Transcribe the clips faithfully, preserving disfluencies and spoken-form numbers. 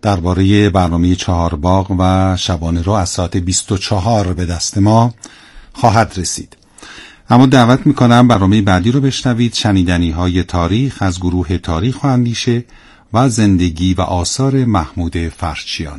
درباره برنامه چهارباغ و شبانه رو از ساعت بیست و چهار به دست ما خواهد رسید. اما دعوت میکنم برنامه بعدی رو بشنوید. شنیدنی های تاریخ از گروه تاریخ و اندیشه و زندگی و آثار محمود فرشچیان.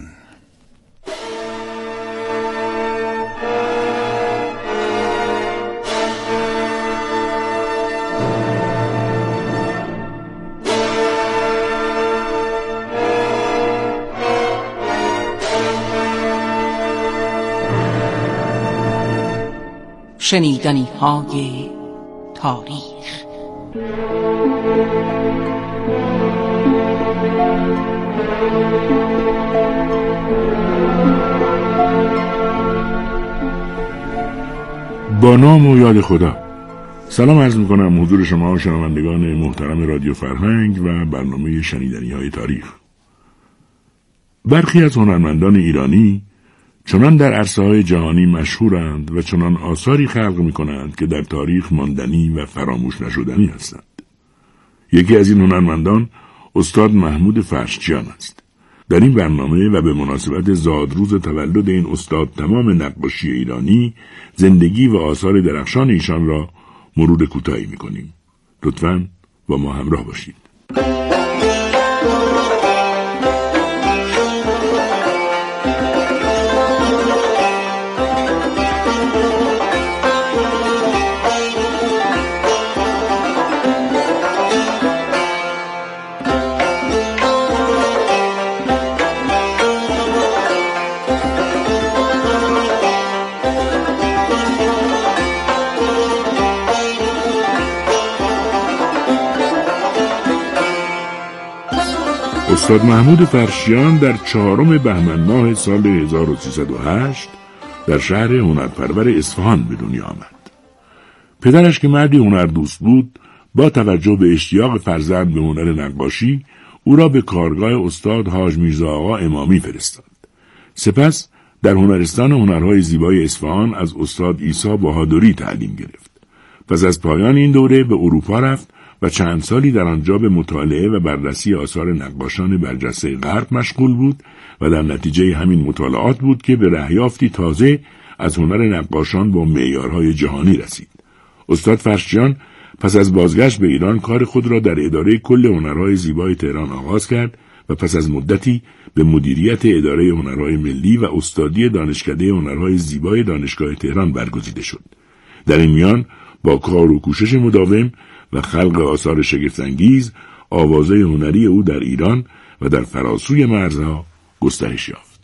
شنیدنی های تاریخ. با نام و یاد خدا. سلام عرض میکنم حضور شما شنوندگان محترم رادیو فرهنگ و برنامه شنیدنی های تاریخ. برخی از هنرمندان ایرانی چنان در عرصه‌های جهانی مشهورند و چنان آثاری خلق می‌کنند که در تاریخ ماندنی و فراموش نشدنی هستند. یکی از این هنرمندان استاد محمود فرشچیان است. در این برنامه و به مناسبت زادروز تولد این استاد تمام نقاشی ایرانی، زندگی و آثار درخشان ایشان را مرور کوتاهی می‌کنیم. لطفاً با ما همراه باشید. استاد محمود فرشچیان در چهارم بهمن ماه سال هزار و سیصد و هشت در شهر هنرپرور اصفهان به دنیا آمد. پدرش که مردی هنردوست بود، با توجه به اشتیاق فرزند به هنر نقاشی، او را به کارگاه استاد حاج میرزا آقا امامی فرستاد. سپس در هنرستان هنرهای زیبای اصفهان از استاد عیسی بهادری تعلیم گرفت. پس از پایان این دوره به اروپا رفت و چند سالی در آنجا به مطالعه و بررسی آثار نقاشان برجسته غرب مشغول بود و در نتیجه همین مطالعات بود که به رهیافتی تازه از هنر نقاشان با معیارهای جهانی رسید. استاد فرشچیان پس از بازگشت به ایران کار خود را در اداره کل هنرهای زیبای تهران آغاز کرد و پس از مدتی به مدیریت اداره هنرهای ملی و استادی دانشکده هنرهای زیبای دانشگاه تهران برگزیده شد. در این میان با کار و کوشش مداوم و خلق آثار شگفت‌انگیز، آوازه هنری او در ایران و در فراسوی مرزها گسترش یافت.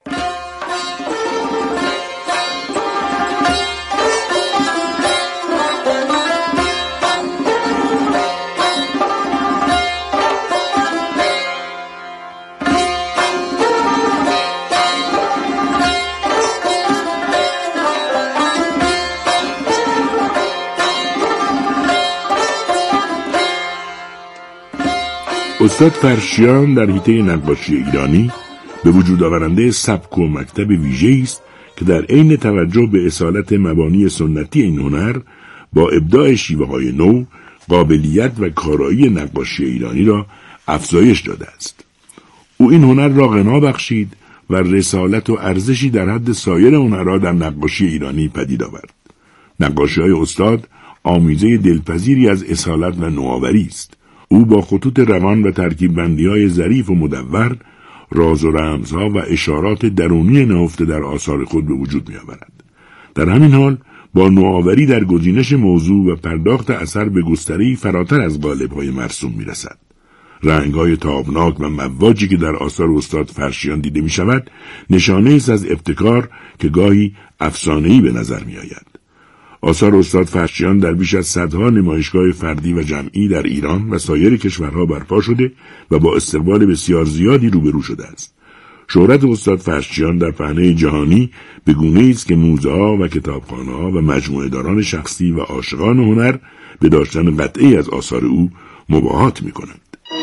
استاد فرشچیان در حیطه نقاشی ایرانی به وجود آورنده سبک و مکتب ویژه‌ای است که در عین توجه به اصالت مبانی سنتی این هنر با ابداع شیوه‌های نو، قابلیت و کارایی نقاشی ایرانی را افزایش داده است. او این هنر را غنا بخشید و رسالت و ارزشی در حد سایر هنرها در نقاشی ایرانی پدید آورد. نقاشی‌های استاد آمیزه دلپذیری از اصالت و نوآوری است. او با خطوط روان و ترکیب بندی‌های ظریف و مدور، راز و رمزها و اشارات درونی نهفته در آثار خود به وجود می‌آورد. در همین حال با نوآوری در گزینش موضوع و پرداخت اثر به گستری فراتر از قالب‌های مرسوم می‌رسد. رنگ‌های تابناک و مواجی که در آثار استاد فرشچیان دیده می‌شود، نشانه است از ابتکار که گاهی افسانه‌ای به نظر می‌آید. آثار استاد فرشچیان در بیش از صدها نمایشگاه فردی و جمعی در ایران و سایر کشورها برپا شده و با استقبال بسیار زیادی روبرو شده است. شهرت استاد فرشچیان در پهنه جهانی به گونه‌ای است که موزه‌ها و کتابخانه‌ها و مجموعه‌داران شخصی و عاشقان هنر به داشتن قطعی از آثار او مباهات می‌کنند.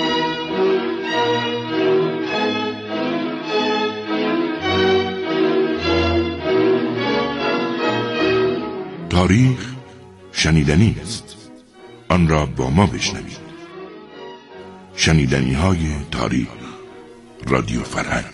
تاریخ شنیدنی است. آن را با ما بشنوید. شنیدنی های تاریخ. رادیو فرهنگ.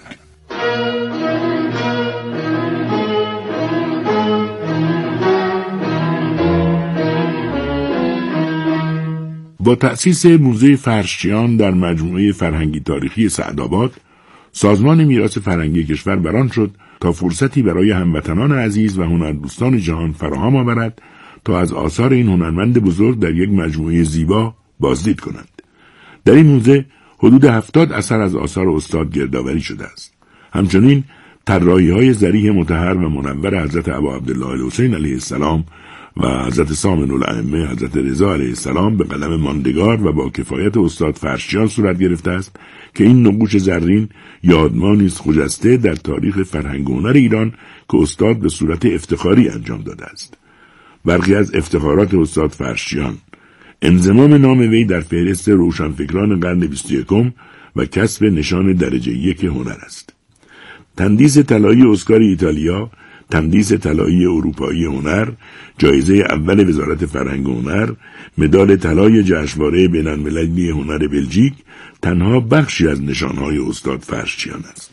با تأسیس موزه فرشچیان در مجموعه فرهنگی تاریخی سعدآباد، سازمان میراث فرهنگی کشور بران شد تا فرصتی برای هموطنان عزیز و هنردوستان جهان فراهم آورد تا از آثار این هنرمند بزرگ در یک مجموعه زیبا بازدید کنند. در این موزه حدود هفتاد اثر از آثار استاد گردآوری شده است. همچنین طراحی‌های ظریح مطهر و منور حضرت ابا عبدالله الحسین علیه السلام و حضرت سامن الائمه حضرت رضا علیه السلام به قلم ماندگار و با کفایت استاد فرشچیان صورت گرفته است که این نقوش زرین یادمانی است خجسته در تاریخ فرهنگ و هنر ایران که استاد به صورت افتخاری انجام داده است. برخی از افتخارات استاد فرشچیان: انضمام نام وی در فهرست روشنفکران قرن بیست و یکم و کسب نشان درجه یک هنر است. تندیس طلایی اسکار ایتالیا، تندیس طلایی اروپایی هنر، جایزه اول وزارت فرهنگ و هنر، مدال طلای جشنواره بین‌المللی هنر بلژیک تنها بخشی از نشانهای استاد فرشچیان است.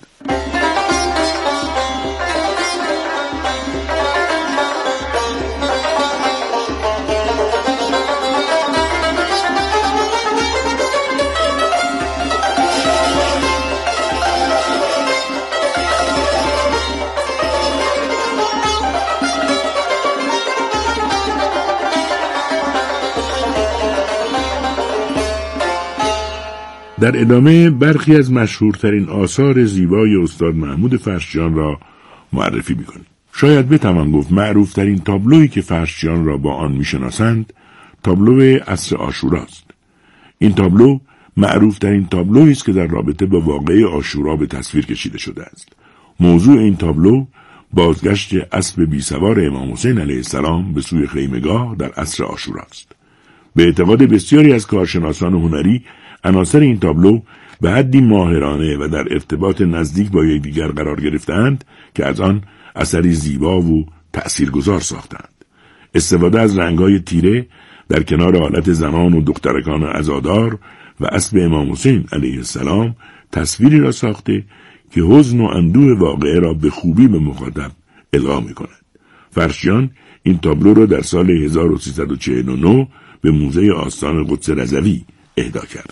در ادامه برخی از مشهورترین آثار زیبای استاد محمود فرشچیان را معرفی می‌کنیم. شاید بتوان گفت معروفترین تابلویی که فرشچیان را با آن می‌شناسند تابلو عصر عاشورا است. این تابلو معروفترین تابلویی است که در رابطه با واقعه عاشورا به تصویر کشیده شده است. موضوع این تابلو بازگشت اسب بیسوار امام حسین علیه السلام به سوی خیمه‌گاه در عصر عاشورا است. به اعتقاد بسیاری از کارشناسان هنری، عناصر این تابلو به حدی ماهرانه و در ارتباط نزدیک با یکدیگر قرار گرفتند که از آن اثری زیبا و تأثیرگذار ساختند. استفاده از رنگ‌های تیره در کنار حالت زنان و دخترکان عزادار و اسب امام حسین علیه السلام تصویری را ساخته که حزن و اندوه واقعه را به خوبی به مخاطب القا می‌کند. فرشچیان این تابلو را در سال هزار و سیصد و چهل و نه به موزه آستان قدس رضوی اهدا کرد.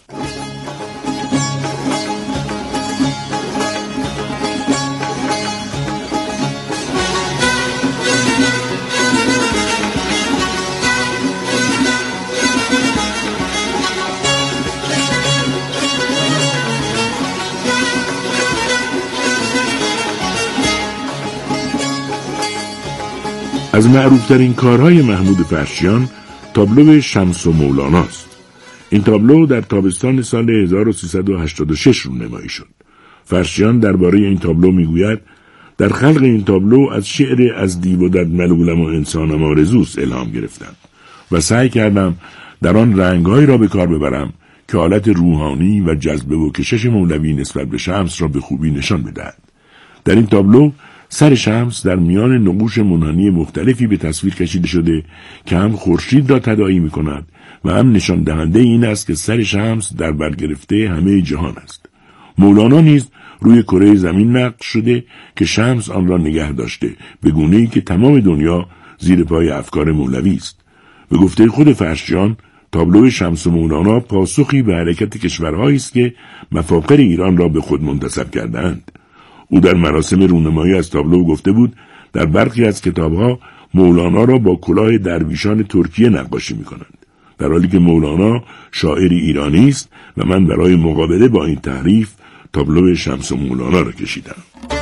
از معروفترین کارهای محمود فرشچیان تابلو شمس و مولاناست. این تابلو در تابستان سال هزار و سیصد و هشتاد و شش رونمایی شد. فرشچیان درباره این تابلو میگوید: در خلق این تابلو از شعر از دیو و دد ملولم و انسانم آرزوست الهام گرفتم و سعی کردم در آن رنگ‌هایی را به کار ببرم که حالت روحانی و جذبه و کشش مولوی نسبت به شمس را به خوبی نشان بدهد. در این تابلو سر شمس در میان نقوش منحنی مختلفی به تصویر کشیده شده که هم خورشید را تداعی می‌کند و هم نشان دهنده این است که سر شمس در برگرفته همه جهان است. مولانا نیز روی کره زمین نقش شده که شمس آن را نگه داشته، به گونه‌ای که تمام دنیا زیر پای افکار مولوی است. به گفته خود فرشچیان، تابلو شمس و مولانا پاسخی به حرکت کشورهایی است که مفاخر ایران را به خود منتسب کرده‌اند. او در مراسم رونمایی از تابلو گفته بود: در برخی از کتابها مولانا را با کلاه درویشان ترکیه نقاشی می‌کنند، در حالی که مولانا شاعری ایرانی است و من برای مقابله با این تحریف تابلو شمس و مولانا را کشیدم.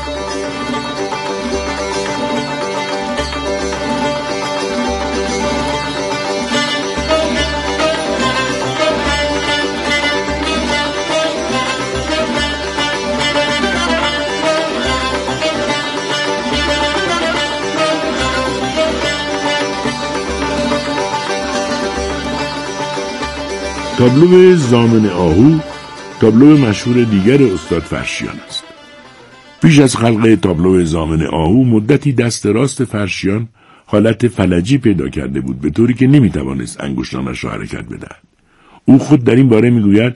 تابلو ضامن آهو تابلو مشهور دیگر استاد فرشچیان است. پیش از خلق تابلو ضامن آهو مدتی دست راست فرشچیان حالت فلجی پیدا کرده بود، به طوری که نمیتوانست انگشتانش را حرکت بدهد. او خود در این باره میگوید: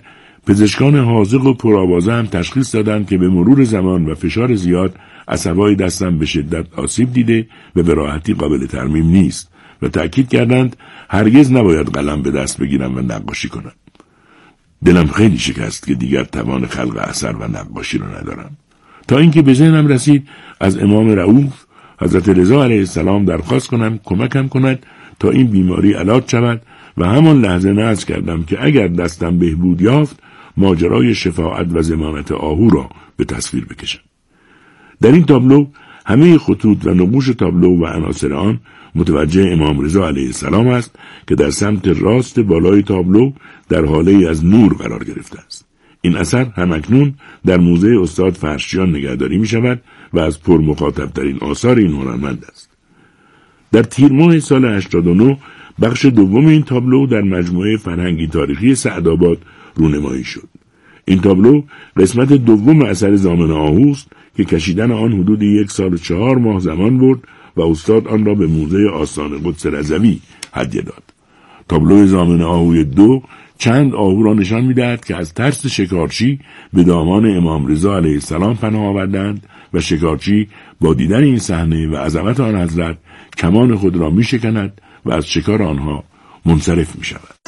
پزشکان حاذق و پرآوازه هم تشخیص دادند که به مرور زمان و فشار زیاد عصبای دستم به شدت آسیب دیده و به راحتی قابل ترمیم نیست و تأکید کردند هرگز نباید قلم به دست بگیرم و نقاشی کنم. دلم خیلی شکست که دیگر توان خلق اثر و نقاشی رو ندارم، تا اینکه به ذهنم رسید از امام رؤوف حضرت رضا علیه السلام درخواست کنم کمکم کند تا این بیماری علاج شود و همان لحظه نذر کردم که اگر دستم بهبود یافت ماجرای شفاعت و ضمانت آهو را به تصویر بکشم. در این تابلو همه خطوط و نقوش تابلو و عناصر آن متوجه امام رضا علیه السلام است که در سمت راست بالای تابلو در حاله از نور قرار گرفته است. این اثر همکنون در موزه استاد فرشیان نگهداری می شود و از پرمخاطب ترین آثار این هنرمند است. در تیر ماه سال هشتاد و نه بخش دوم این تابلو در مجموعه فرهنگی تاریخی سعدآباد رونمایی شد. این تابلو قسمت دوم اثر ضامن آهوست که کشیدن آن حدود یک سال و چهار ماه زمان برد و استاد آن را به موزه آستان قدس رضوی هدیه داد. تابلو ضامن آهوی دو چند آهو را نشان می‌دهد که از ترس شکارچی به دامان امام رضا علیه السلام پناه آوردند و شکارچی با دیدن این صحنه و عظمت آن حضرت کمان خود را می‌شکند و از شکار آنها منصرف می‌شود.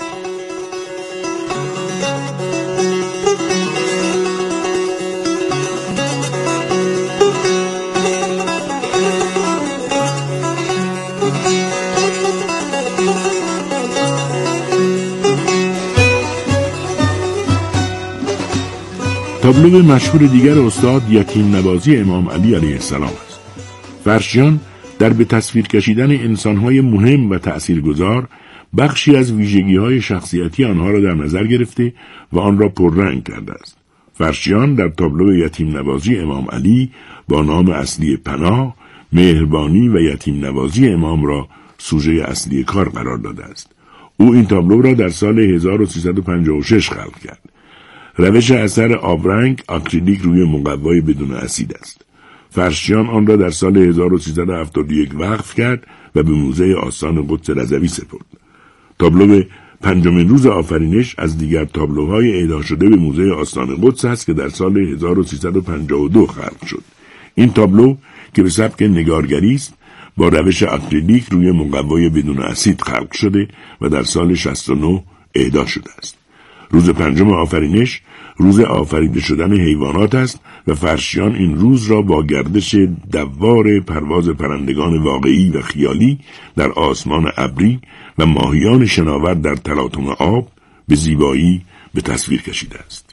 تابلو مشهور دیگر استاد یتیم نوازی امام علی علیه السلام است. فرشیان در به تصویر کشیدن انسانهای مهم و تأثیرگذار بخشی از ویژگی‌های شخصیتی آنها را در نظر گرفته و آن را پررنگ کرده است. فرشیان در تابلو یتیم نوازی امام علی با نام اصلی پناه، مهربانی و یتیم نوازی امام را سوژه اصلی کار قرار داده است. او این تابلو را در سال هزار و سیصد و پنجاه و شش خلق کرد. روش اثر آبرنگ آکریلیک روی مقوای بدون اسید است. فرشیان آن را در سال هزار و سیصد و هفتاد و یک وقف کرد و به موزه آستان قدس رضوی سپرد. تابلو پنجمین روز آفرینش از دیگر تابلوهای اهدا شده به موزه آستان قدس است که در سال هزار و سیصد و پنجاه و دو خلق شد. این تابلو که به سبک نگارگری است با روش آکریلیک روی مقوای بدون اسید خلق شده و در سال شصت و نه اهدا شده است. روز پنجم آفرینش روز آفریده شدن حیوانات است و فرشیان این روز را با گردش دوار پرواز پرندگان واقعی و خیالی در آسمان ابری و ماهیان شناور در تلاطم آب به زیبایی به تصویر کشیده است.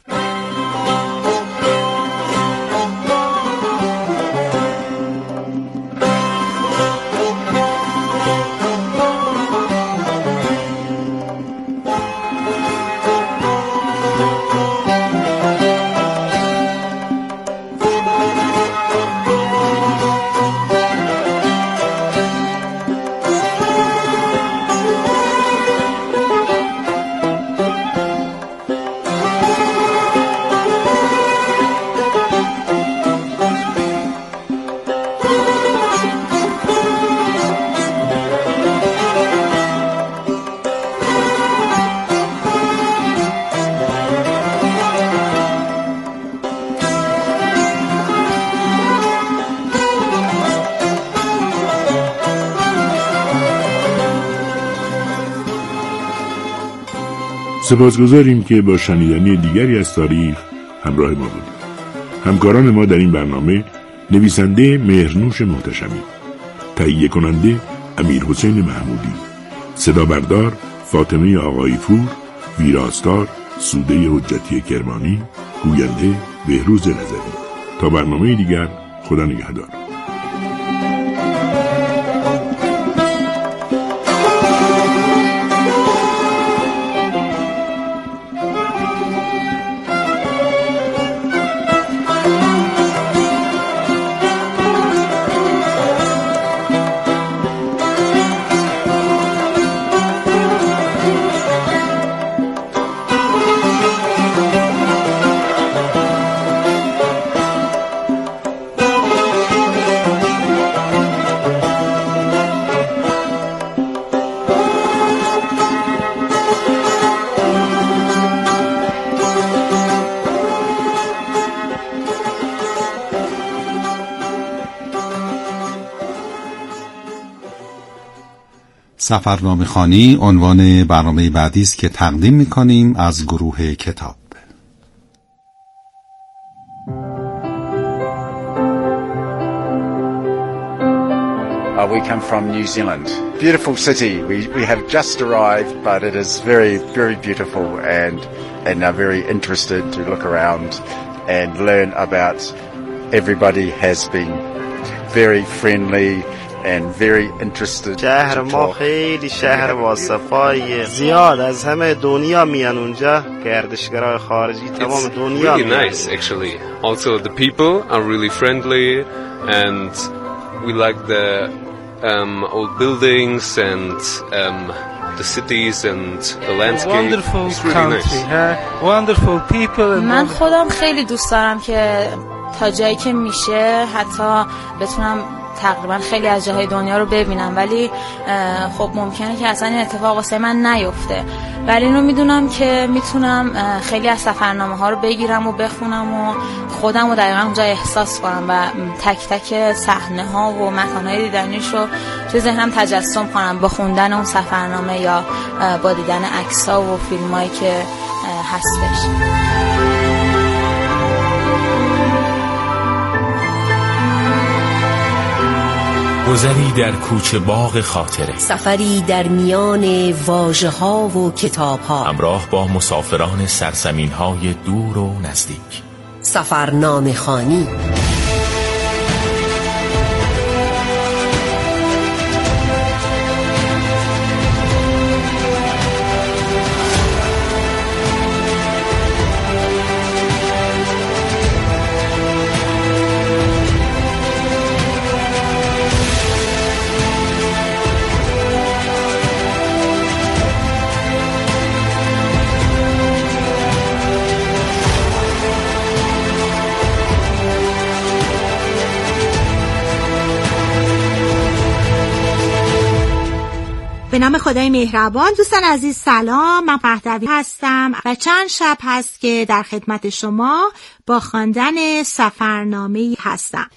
سپاسگزاریم که با شنیدنی دیگری از تاریخ همراه ما بودید. همکاران ما در این برنامه نویسنده مهرنوش محتشمی، تهیه کننده امیر حسین محمودی، صدا بردار فاطمه آقایی پور، ویراستار سوده حجتی کرمانی، گوینده بهروز رضوی. تا برنامه دیگر، خدا نگهدار. سفرنامه خوانی عنوان برنامه بعدی است که تقدیم می‌کنیم از گروه کتاب. Uh, we come from New Zealand. Beautiful city. We we have just arrived, but it is very, very beautiful, and and are very interested to look around and learn about. Everybody has been very friendly and very interested. شهر ما خیلی شهر باصفاییه. زیاد از همه دنیا میان اونجا. گردشگرای خارجی تمام دنیا میان. It's really nice actually. Also the people are really friendly and we like the um, old buildings and um, the cities and the landscape. Wonderful it's really country, nice. huh? Wonderful people. And من خودم خیلی دوست دارم که تا جایی که میشه حتی بتونم تقریبا خیلی از جاهای دنیا رو ببینم، ولی خب ممکنه که اصلا این اتفاق واسه من نیفته، ولی اینو میدونم که میتونم خیلی از سفرنامه ها رو بگیرم و بخونم و خودم رو دقیقا اونجا احساس کنم و تک تک صحنه ها و مکان های دیدنیش رو توی ذهنم تجسم کنم با خوندن اون سفرنامه یا با دیدن عکس ها و فیلم هایی که هستش. گذری در کوچه باغ خاطره، سفری در میان واژه ها و کتاب ها، همراه با مسافران سرزمین های دور و نزدیک. سفرنامه خوانی. به نام خدای مهربان. دوستان عزیز سلام، من پهلوی هستم و چند شب هست که در خدمت شما با خواندن سفرنامه هستم.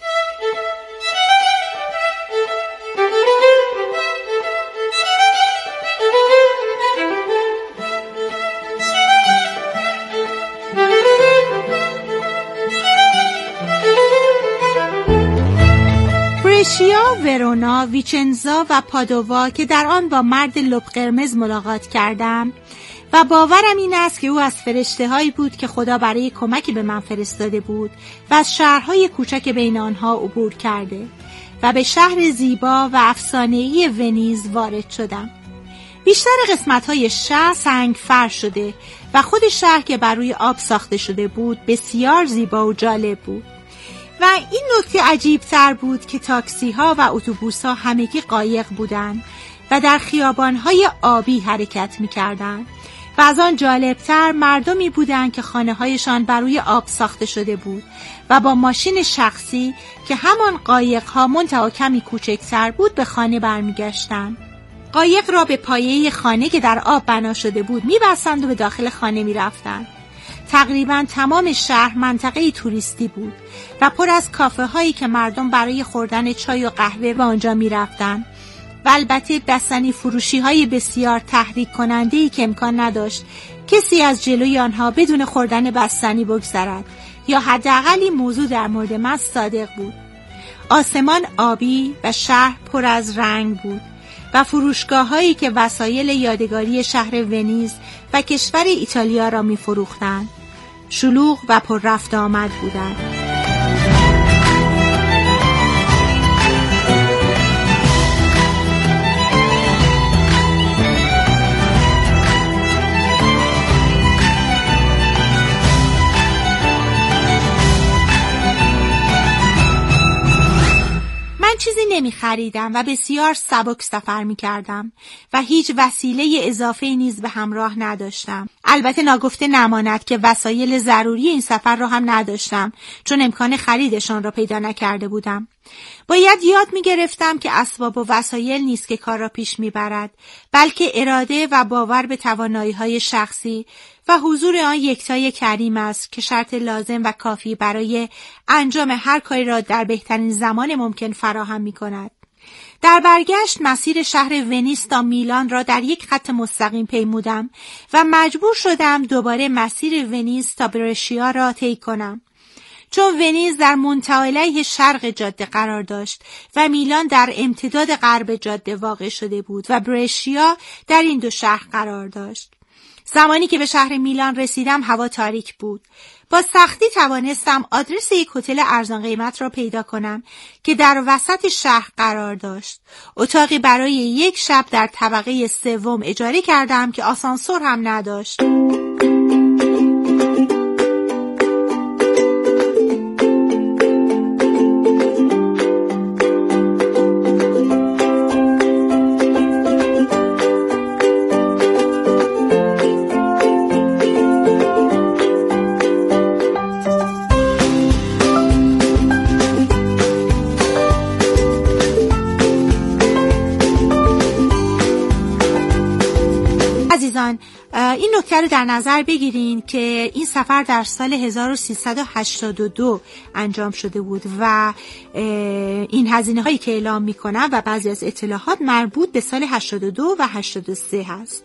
بریشیا، ورونا، ویچنزا و پادووا که در آن با مرد لب قرمز ملاقات کردم و باورم این است که او از فرشته‌هایی بود که خدا برای کمکی به من فرستاده بود و از شهرهای کوچک بین آنها عبور کرده و به شهر زیبا و افسانه‌ای ونیز وارد شدم. بیشتر قسمت‌های شهر سنگ فر شده و خود شهر که بر روی آب ساخته شده بود بسیار زیبا و جالب بود. و این نکته عجیب تر بود که تاکسی ها و اتوبوس ها همگی قایق بودند و در خیابان های آبی حرکت می کردند و از آن جالب تر مردمی بودند که خانه هایشان بر روی آب ساخته شده بود و با ماشین شخصی که همان قایق ها منتها کمی کوچکتر بود به خانه برمی گشتند. قایق را به پایه خانه که در آب بنا شده بود می بستند و به داخل خانه می رفتند. تقریبا تمام شهر منطقه توریستی بود و پر از کافه هایی که مردم برای خوردن چای و قهوه به آنجا می رفتن و البته بستنی فروشی های بسیار تحریک کننده‌ای که امکان نداشت کسی از جلوی آنها بدون خوردن بستنی بگذرد یا حداقل این موضوع در مورد من صادق بود. آسمان آبی و شهر پر از رنگ بود و فروشگاه هایی که وسایل یادگاری شهر ونیز و کشور ایتالیا را می فروختند شلوغ و پر رفت آمد بودند. چیزی نمی خریدم و بسیار سبک سفر می کردم و هیچ وسیله اضافه نیز به همراه نداشتم. البته ناگفته نماند که وسایل ضروری این سفر را هم نداشتم چون امکان خریدشان را پیدا نکرده بودم. باید یاد می گرفتم که اسباب و وسایل نیست که کار را پیش می برد، بلکه اراده و باور به توانایی های شخصی و حضور آن یکتای کریم است که شرط لازم و کافی برای انجام هر کاری را در بهترین زمان ممکن فراهم می کند. در برگشت مسیر شهر ونیز تا میلان را در یک خط مستقیم پیمودم و مجبور شدم دوباره مسیر ونیز تا برشیا را طی کنم. چون ونیز در منتهی شرق جاده قرار داشت و میلان در امتداد غرب جاده واقع شده بود و برشیا در این دو شهر قرار داشت. زمانی که به شهر میلان رسیدم هوا تاریک بود. با سختی توانستم آدرس یک هتل ارزان قیمت را پیدا کنم که در وسط شهر قرار داشت. اتاقی برای یک شب در طبقه سوم اجاره کردم که آسانسور هم نداشت. عزیزان، این نکته رو در نظر بگیرین که این سفر در سال هزار و سیصد و هشتاد و دو انجام شده بود و این هزینه هایی که اعلام میکنم و بعضی از اطلاعات مربوط به سال هشتاد و دو و هشتاد و سه هست.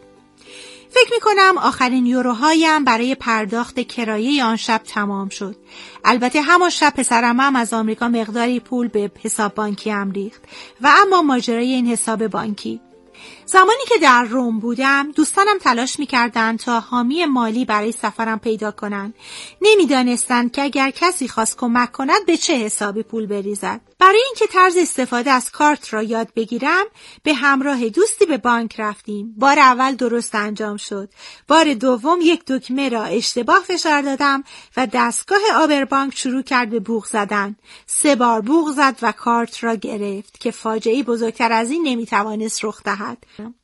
فکر میکنم آخرین یوروهایم برای پرداخت کرایه آن شب تمام شد. البته همان شب پسرم هم از آمریکا مقداری پول به حساب بانکی هم ریخت و اما ماجرای این حساب بانکی. زمانی که در روم بودم دوستانم تلاش می‌کردند تا حامی مالی برای سفرم پیدا کنند. نمی‌دانستند که اگر کسی خواست کمک کند به چه حسابی پول بریزد. برای اینکه طرز استفاده از کارت را یاد بگیرم به همراه دوستی به بانک رفتیم. بار اول درست انجام شد. بار دوم یک دکمه را اشتباه فشار دادم و دستگاه آبربانک شروع کرد به بوق زدن. سه بار بوق زد و کارت را گرفت که فاجعه بزرگتر از این نمی‌توانست رخ دهد.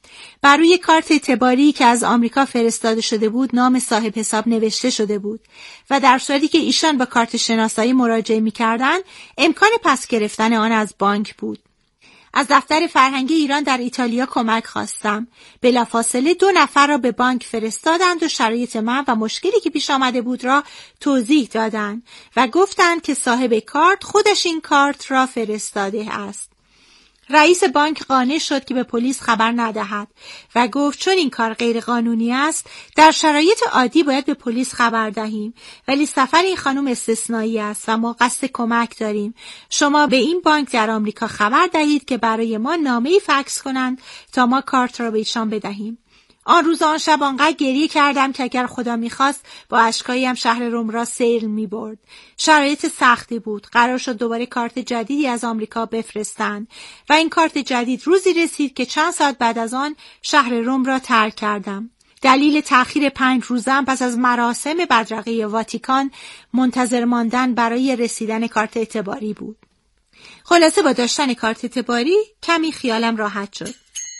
بر روی کارت اعتباری که از آمریکا فرستاده شده بود نام صاحب حساب نوشته شده بود و در صورتی که ایشان با کارت شناسایی مراجعه می‌کردند امکان پس گرفتن آن از بانک بود. از دفتر فرهنگی ایران در ایتالیا کمک خواستم. بلافاصله دو نفر را به بانک فرستادند و شرایط من و مشکلی که پیش آمده بود را توضیح دادند و گفتند که صاحب کارت خودش این کارت را فرستاده است. رئیس بانک قانع شد که به پلیس خبر ندهد و گفت چون این کار غیر قانونی است در شرایط عادی باید به پلیس خبر دهیم، ولی سفر این خانم استثنایی است و ما قصد کمک داریم. شما به این بانک در آمریکا خبر دهید که برای ما نامه‌ای فکس کنند تا ما کارت را به ایشان بدهیم. آن روز آن شب آنقدر گریه کردم که اگر خدا میخواست با اشکاییم شهر روم را سیل میبرد. شرایط سختی بود. قرار شد دوباره کارت جدیدی از آمریکا بفرستند و این کارت جدید روزی رسید که چند ساعت بعد از آن شهر روم را ترک کردم. دلیل تأخیر پنج روزم پس از مراسم بدرقه واتیکان منتظر ماندن برای رسیدن کارت اعتباری بود. خلاصه با داشتن کارت اعتباری کمی خیالم راحت شد.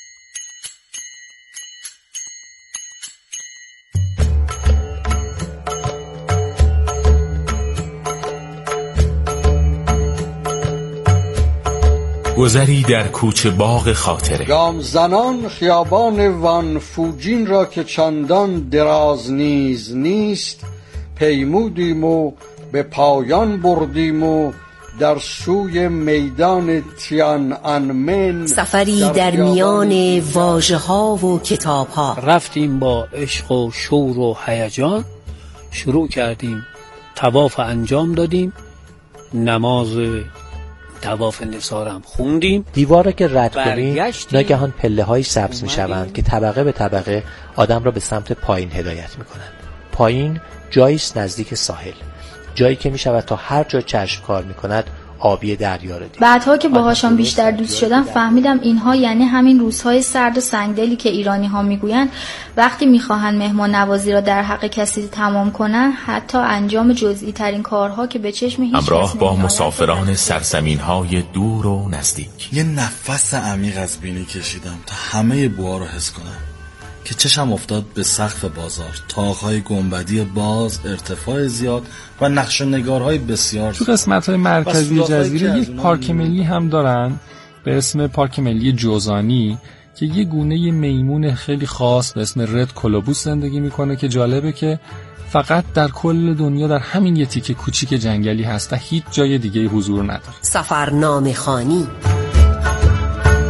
گذری در کوچه باغ خاطره. گام زنان خیابان وان فوجین را که چندان دراز نیز نیست پیمودیم و به پایان بردیم و در سوی میدان تیان انمن سفری در, در میان واژه ها و کتاب ها. رفتیم با عشق و شور و هیجان، شروع کردیم طواف انجام دادیم، نماز طواف نثارم خوندیم. دیوار که رد کنیم ناگهان پله های سبز می شوند که طبقه به طبقه آدم را به سمت پایین هدایت می کنند. پایین جاییست نزدیک ساحل، جایی که می شود تا هر جا چشم کار می کند آبی دریا را دید. بعدها که باهاشان بیشتر دوست شدم فهمیدم اینها یعنی همین روزهای سرد و سنگدلی که ایرانی ها میگویند وقتی میخواهند مهمان نوازی را در حق کسی تمام کنند حتی انجام جزئی ترین کارها که به چشم هیچ همراه با مسافران سرزمین های دور و نزدیک. یه نفس عمیق از بینی کشیدم تا همه بوها رو حس کنم که چشم افتاد به سقف بازار، طاق‌های گنبدی باز، ارتفاع زیاد و نقش و نگارهای بسیار. تو قسمت‌های مرکزی جزیره یک پارک ملی هم دارن به اسم پارک ملی جوزانی که یه گونه میمون خیلی خاص به اسم رد کولوبوس زندگی میکنه که جالبه که فقط در کل دنیا در همین یه تیکه کوچیک جنگلی هست و هیچ جای دیگه حضور نداره. سفرنامه خوانی.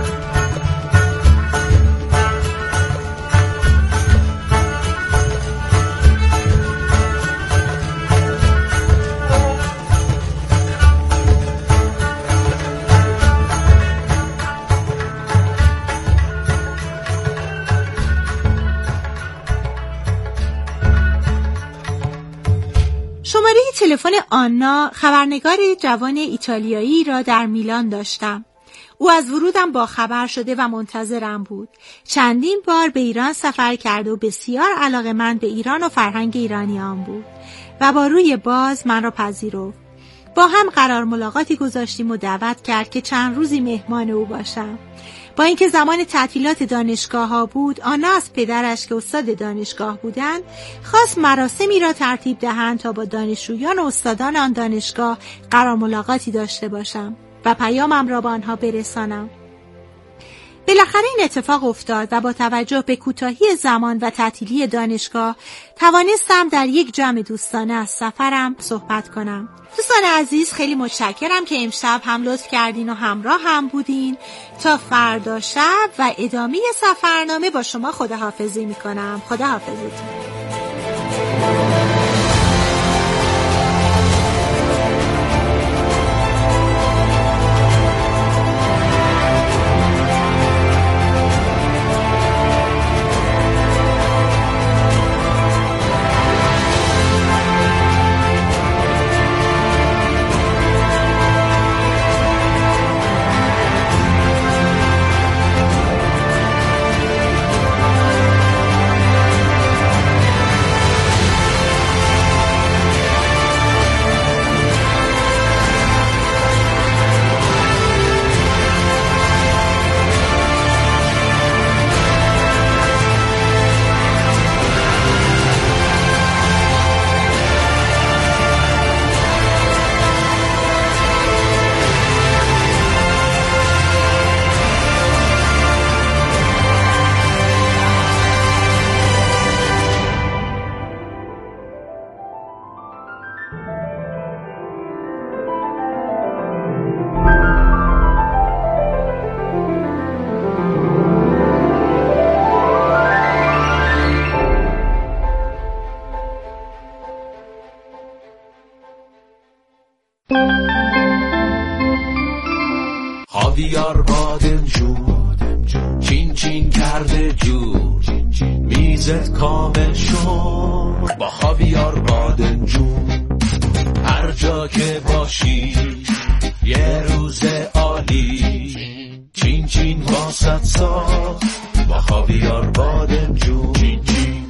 تلفن آنا خبرنگار جوان ایتالیایی را در میلان داشتم. او از ورودم با خبر شده و منتظرم بود. چندین بار به ایران سفر کرده و بسیار علاقه‌مند به ایران و فرهنگ ایرانیان بود و با روی باز من را پذیرفت. با هم قرار ملاقاتی گذاشتیم و دعوت کرد که چند روزی مهمان او باشم. با اینکه زمان تعطیلات دانشگاه ها بود، آنا از پدرش که استاد دانشگاه بودند خواست مراسمی را ترتیب دهند تا با دانشجویان و استادان آن دانشگاه قرار ملاقاتی داشته باشم و پیامم را به آنها برسانم. بالاخره این اتفاق افتاد و با توجه به کوتاهی زمان و تعطیلی دانشگاه توانستم در یک جمع دوستانه از سفرم صحبت کنم. دوستان عزیز، خیلی متشکرم که امشب هم لطف کردین و همراه هم بودین. تا فردا شب و ادامه سفرنامه با شما خداحافظی میکنم. خداحافظتون. خاویار بادمجون چین چین کرده جون میزت کامل شد با خاویار بادمجون. هر جا که باشی یه روز عالی چین چین واسط ساخت با خاویار بادمجون. چین چین.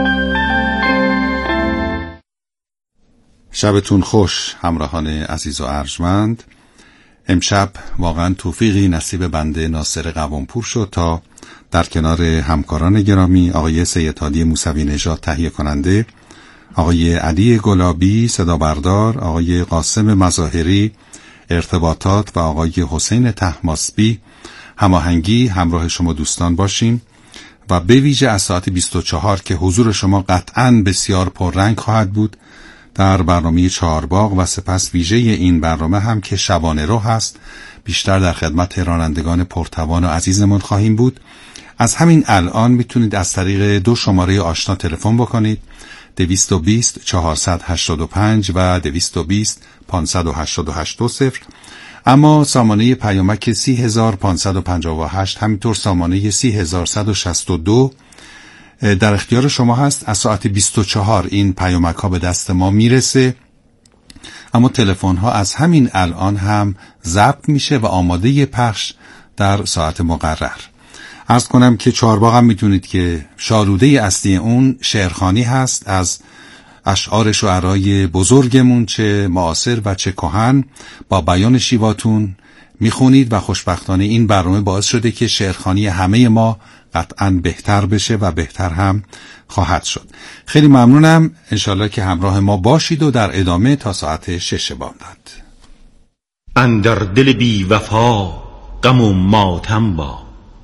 شبتون خوش همراهان عزیز و ارجمند. امشب واقعا توفیقی نصیب بنده ناصر قوامپور شد تا در کنار همکاران گرامی آقای سیدهادی موسوی نژاد تهیه کننده، آقای علی گلابی صدا بردار، آقای قاسم مظاهری ارتباطات و آقای حسین طهماسبی هماهنگی همراه شما دوستان باشیم و به ویژه از ساعت بیست و چهار که حضور شما قطعاً بسیار پررنگ خواهد بود در برنامه چهارباغ و سپس ویژه این برنامه هم که شبانه رو هست بیشتر در خدمت رانندگان پرتوان و عزیزمون خواهیم بود. از همین الان میتونید از طریق دو شماره آشنا تلفن بکنید، دویست و بیست چهارصد و هشتاد و پنج و دویست و بیست پانصد و هشتاد و هشت دو صفر، اما سامانه پیامک سی هزار پانصد و پنجاه و هشت همینطور سامانه سی هزار صد و شصت و دو در اختیار شما هست. از ساعت بیست و چهار این پیامک ها به دست ما میرسه، اما تلفن ها از همین الان هم ضبط میشه و آماده پخش در ساعت مقرر. عرض کنم که چهارباغ هم میدونید که شاروده اصلی اون شعرخوانی هست از اشعار شعرای بزرگمون، چه معاصر و چه کهن، با بیان شیواتون میخونید و خوشبختانه این برنامه باعث شده که شعرخوانی همه ما قطعاً بهتر بشه و بهتر هم خواهد شد. خیلی ممنونم، انشالله که همراه ما باشید و در ادامه تا ساعت شش بامداد. اندر دل بی وفا غم و ماتم باد،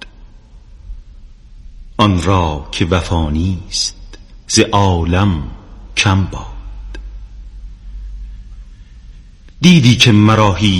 آن را که وفا نیست ز عالم کم باد. دیدی که مرا